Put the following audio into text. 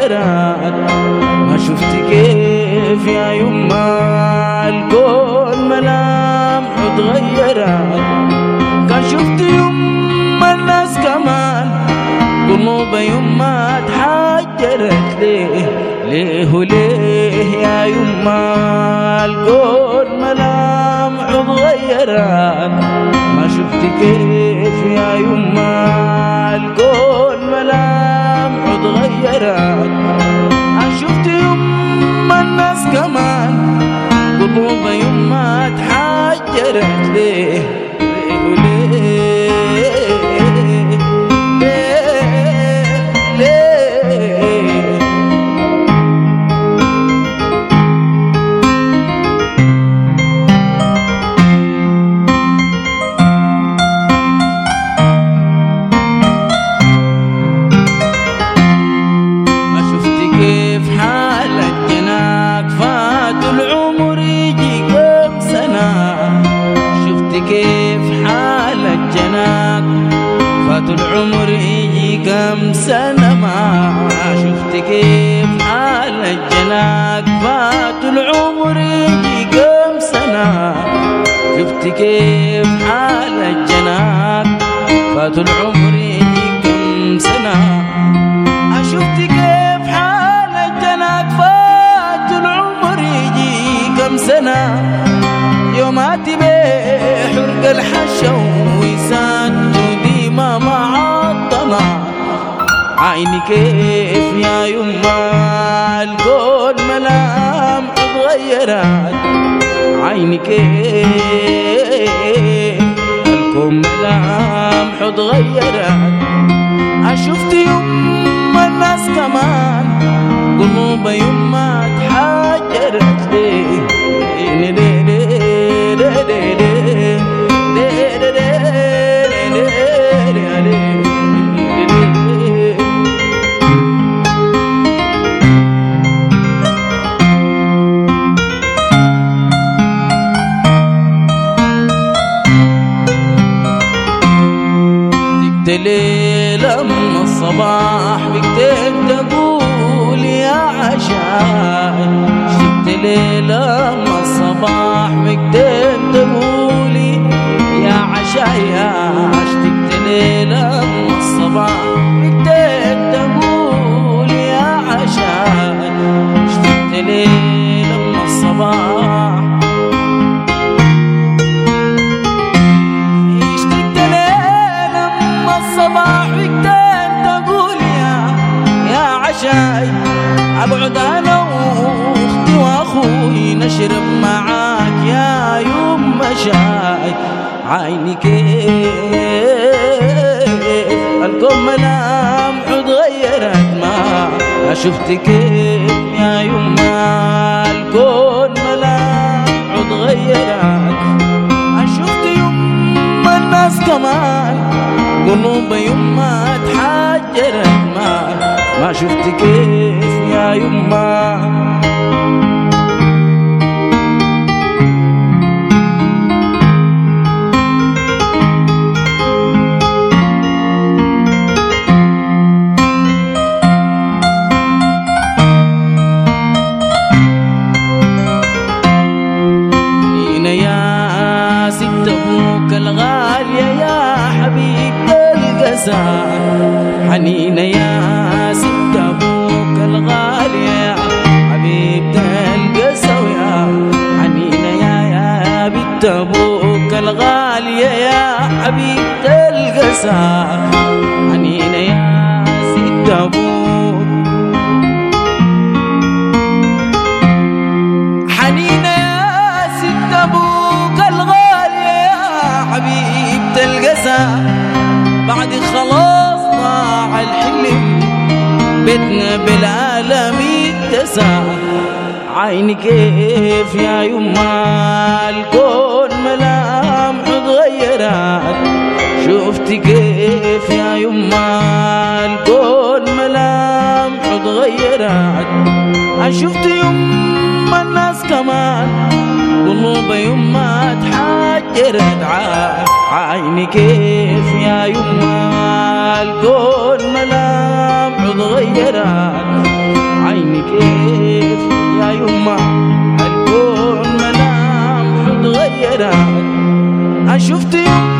اتغيرت. ما شفت كيف يا يما الكون ملامحه اتغيرت. كان شفت يما الناس كمان قلوب يما اتحجرت. ليه وليه يا يما الكون ملامحه اتغيرت. ما شفت كيف يا يما الكون ملامحه اتغيرت. شفت يما الناس كمان قلوب يما اتحجرت. ليه كيف حالك جناك فات العمر يجي كم سنة. ما شفت كيف حالك جناك فات العمر يجي كم سنة. شفت كيف حالك جناك فات العمر يجي كم سنة. شفت كيف حالك جناك فات العمر يجي كم سنة. يوماتي بحرق الحشا ويسان وديما معطلة. عيني كيف يا يما الكون ملامحه اتغيرت. عيني كيف الكون ملامحه اتغيرت. شفت يما الناس كمان قلوب يما اتحجرت. ليه ليلة من الصباح بكتب تقول يا عشاي. شفت ليلة من الصباح بكتب تقولي يا عشاي. شفت ليلة من الصباح بكتب تقول يا عشاي. شفت ليلة من الصباح الصباح بكتب تقول يا عشاي. أبعد أنا وأختي وأخوي نشرب معاك يا يما شاي. عيني كيف الكون ملامحه اتغيرت. ما شفت كيف يا يما الكون ملامحه اتغيرت. شفت يما الناس كمان قلوب يما اتحجرت. ما شفت كيف يا يما حنينة يا ست ابوك الغالية يا حبيبتي القسا. حنينة يا ست ابوك الغالية يا حبيبة القسا. ويا حنينة يا بنت ابوك الغالية يا حبيبة القسا. حنينة يا ست ابوك. حنينة يا ست ابوك الغالية يا حبيبة القسا. بعد خلاص ضاع الحلم بيتنا بالعالم اتسع. عيني كيف يا يما الكون ملامحه اتغيرت. شفت كيف يا يما الكون ملامحه اتغيرت. شفت يما الناس كمان قلوب يما اتحجرت. عيني كيف يا يما الكون ملامحه اتغيرت. عيني كيف يا يما الكون ملام متغيرات. شفت يما